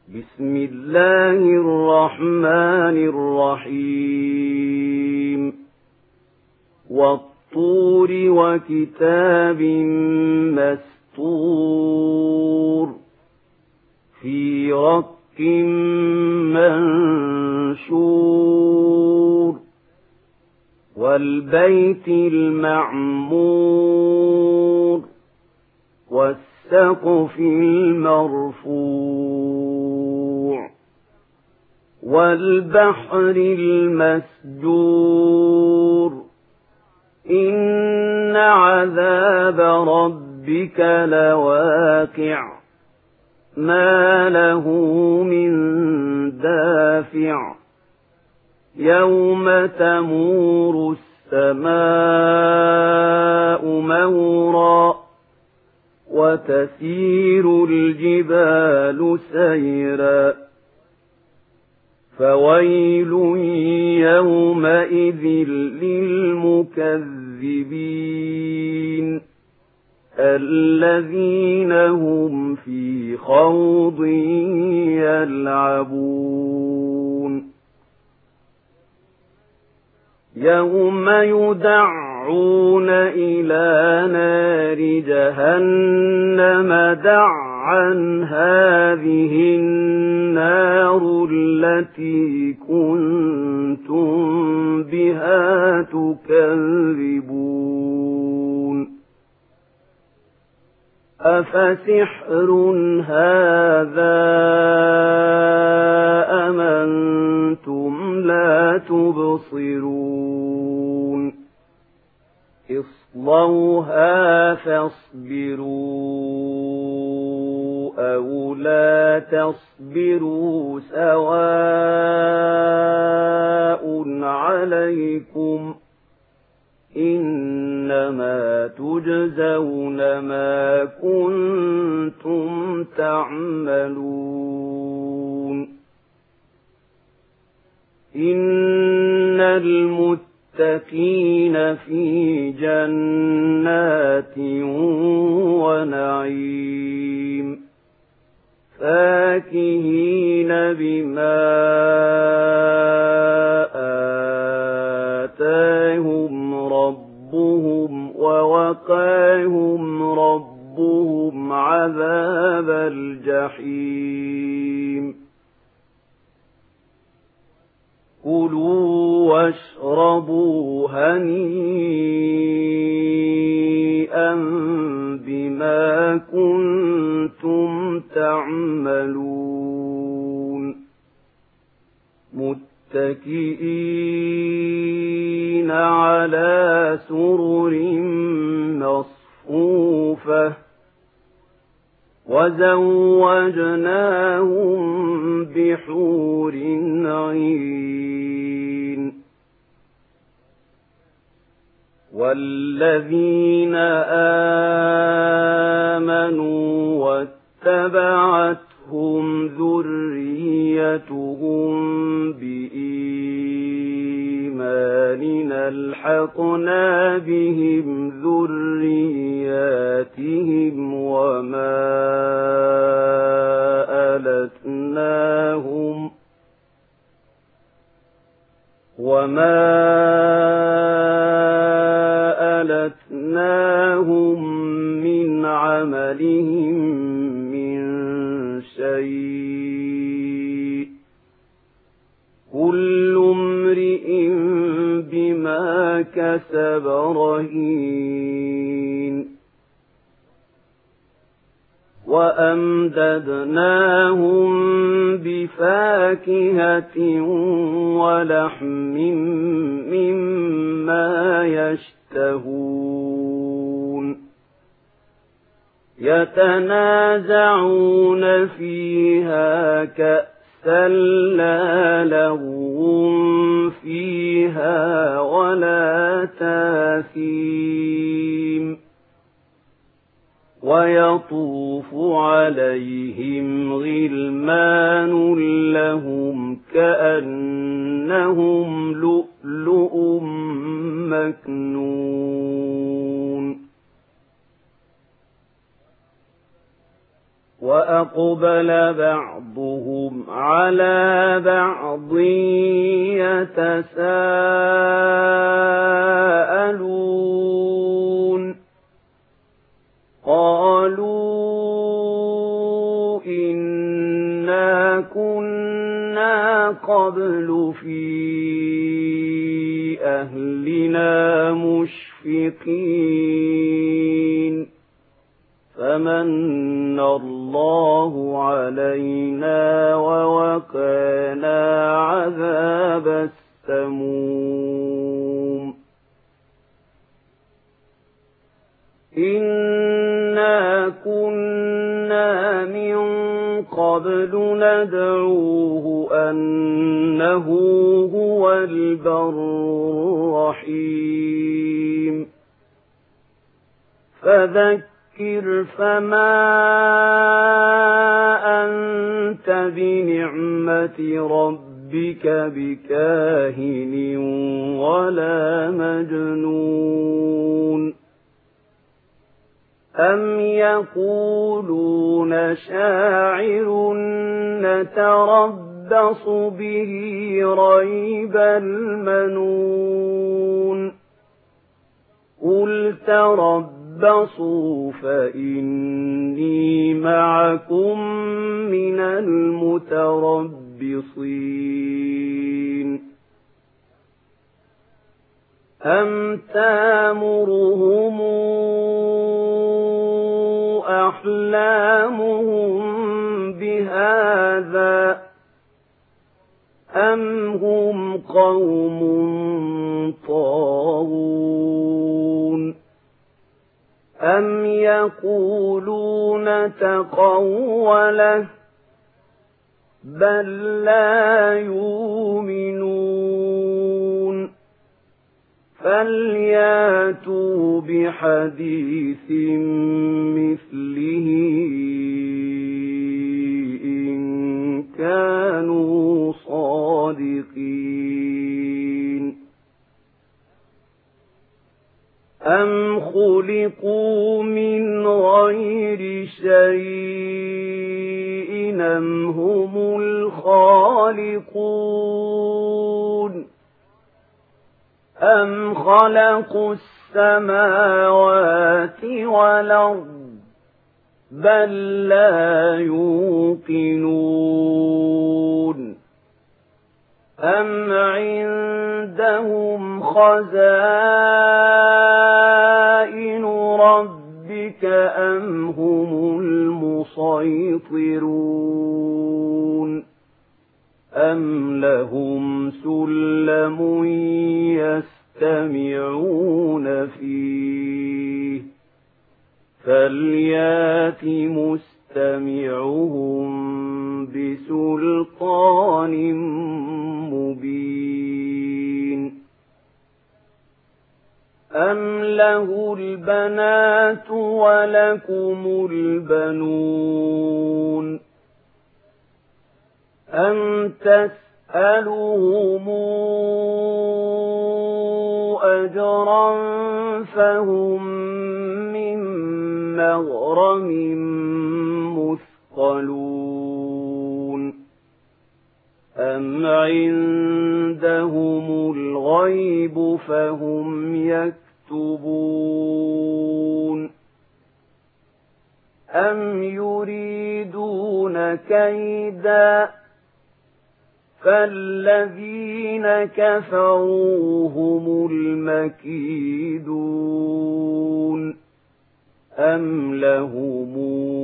بسم الله الرحمن الرحيم والطور وكتاب مسطور في رق منشور والبيت المعمور والسقف المرفوع والبحر المسجور إن عذاب ربك لواقع ما له من دافع يوم تمور السماء مورا وتسير الجبال سيرا فويل يومئذ للمكذبين الذين هم في خوض يلعبون يوم يدعون إلى نار جهنم دعا هذه النار التي كنتم بها تكذبون أفسحر هذا أم أنتم لا تبصرون اصلوها فاصبروا أو لا تصبروا سواء عليكم إنما تجزون ما كنتم تعملون إن المتقين في جنات ونعيم فاكهين بما آتاهم ربهم ووقاهم ربهم عذاب الجحيم كلوا واشربوا هنيئا بما كنتم تعملون متكئين على سرر مصفوفة وزوجناهم بحور عين والذين آمنوا واتبعتهم ذريتهم بإيمان ألحقنا بهم ذرياتهم ألتناهم من عملهم من شيء كل امرئ بما كسب رهين وأمددناهم بفاكهة ولحم مما يشتهون يتنازعون فيها كأسا لا لغو فيها ولا تاثيم ويطوف عليهم غلمان لهم كأنهم لؤلؤ مكنون وأقبل بعضهم على بعض يتساءلون قالوا إنا كنا قبل في أهلنا مشفقين فمن الله علينا ووقانا عذاب السموم إنا كنا من قبل ندعوه أنه هو البر الرحيم فذكر فما أنت بنعمة ربك بكاهن ولا مجنون أم يقولون شاعر نتربص به ريب المنون قل تربصوا فإني معكم من المتربصين أم تامرهم أحلامهم بهذا أم هم قوم طاغون أم يقولون تقوله بل لا يؤمنون فلياتوا بحديث مثله إن كانوا صادقين أم خلقوا من غير شيء أم هم الخالقون أم خلقوا السماوات والأرض بل لا يوقنون أم عندهم خزائن ربك أم هم المسيطرون أم لهم سلم يستمعون فيه فليات مستمعهم بسلطان مبين أم له البنات ولكم البنون أم تسألهم أجرا فهم من مغرم مثقلون أم عندهم الغيب فهم يكتبون أم يريدون كيدا فالذين كفروا هم المكيدون أم لهم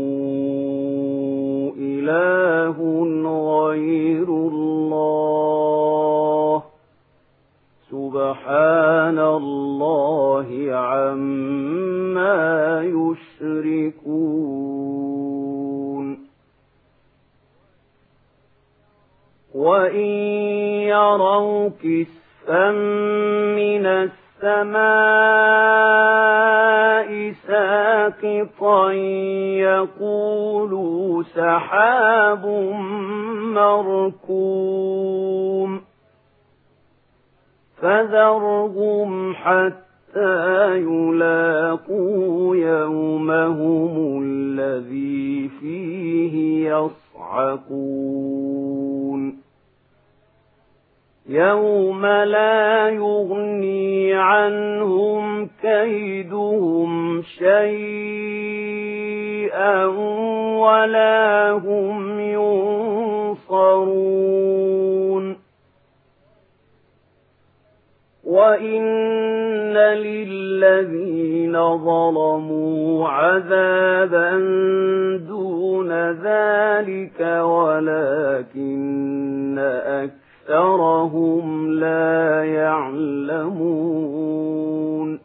إله غير الله سبحان الله عما يشركون وإن يروا كسفا من السماء ساقطا يقولوا سحاب مركوم فذرهم حتى حَتَّى يُلَاقُوا يَوْمَهُمُ الَّذِي فِيهِ يَصْعَقُونَ يَوْمَ لَا يُغْنِي عَنْهُمْ كَيْدُهُمْ شَيْئًا وَلَا هُمْ يُنصَرُونَ وَإِنَّ لِلَّذِينَ ظَلَمُوا عَذَابًا دُونَ ذَلِكَ وَلَكِنَّ أَكْثَرَهُمْ لَا يَعْلَمُونَ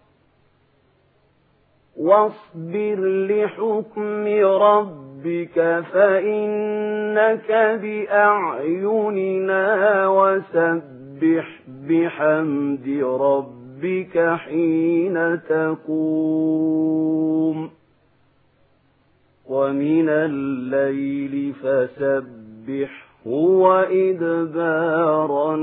وَاصْبِرْ لِحُكْمِ رَبِّكَ فَإِنَّكَ بِأَعْيُنِنَا وَسَبِّحْ بِحَمْدِ رَبِّكَ حِينَ تَقُومُ وَمِنَ اللَّيْلِ فَسَبِّحْهُ وَإِدْبَارَ